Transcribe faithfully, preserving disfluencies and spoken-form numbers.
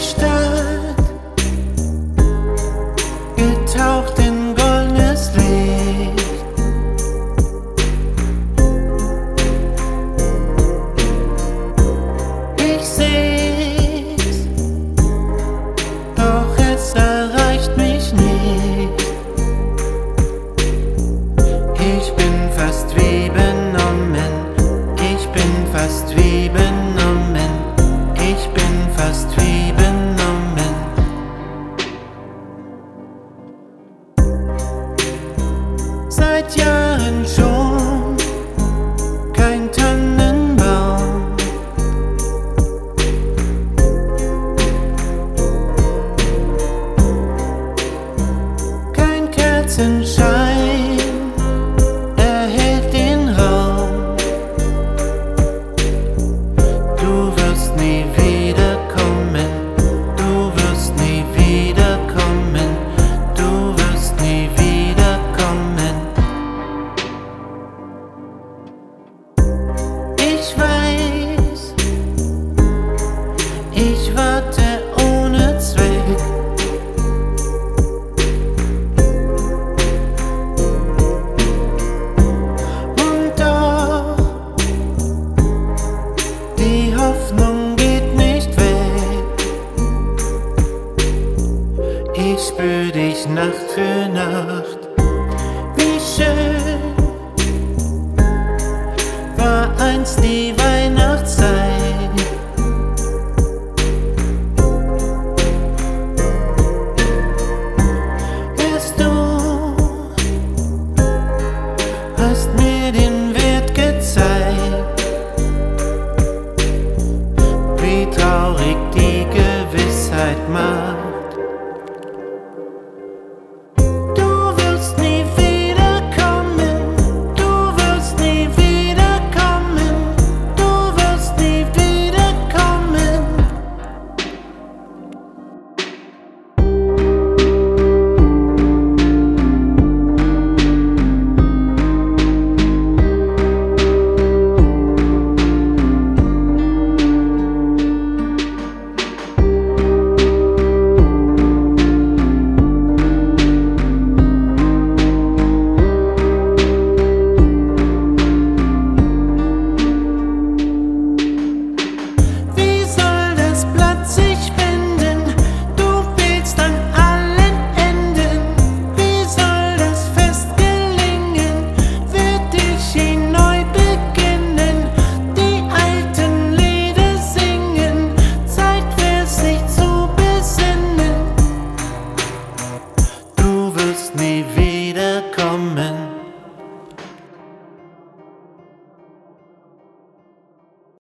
Stadt, getaucht in goldenes Licht. Ich seh's, doch es erreicht mich nicht. Ich bin fast wie benommen, ich bin fast wie benommen, ich bin fast wie benommen. Seit Jahren schon kein Tannenbaum, kein Kerzenschein erhellt den Raum. Du wirst nie wiederkommen, du wirst nie wiederkommen, du wirst nie wiederkommen. Ich weiß, ich warte ohne Zweck. Und doch, die Hoffnung geht nicht weg. Ich spür dich Nacht für Nacht. Wie schön war einst die Weihnachtszeit. Erst du hast mir den Wert gezeigt, wie traurig die Gewissheit macht. Du wirst nie wiederkommen, du wirst nie wiederkommen, du wirst nie wiederkommen. Wie soll das Blatt sich wenden? Du fehlst an allen Enden. Wie soll das Fest gelingen? Wird ich ihn neu beginnen? Die alten Lieder singen, Zeit wär's sich zu besinnen. Du wirst nie wiederkommen.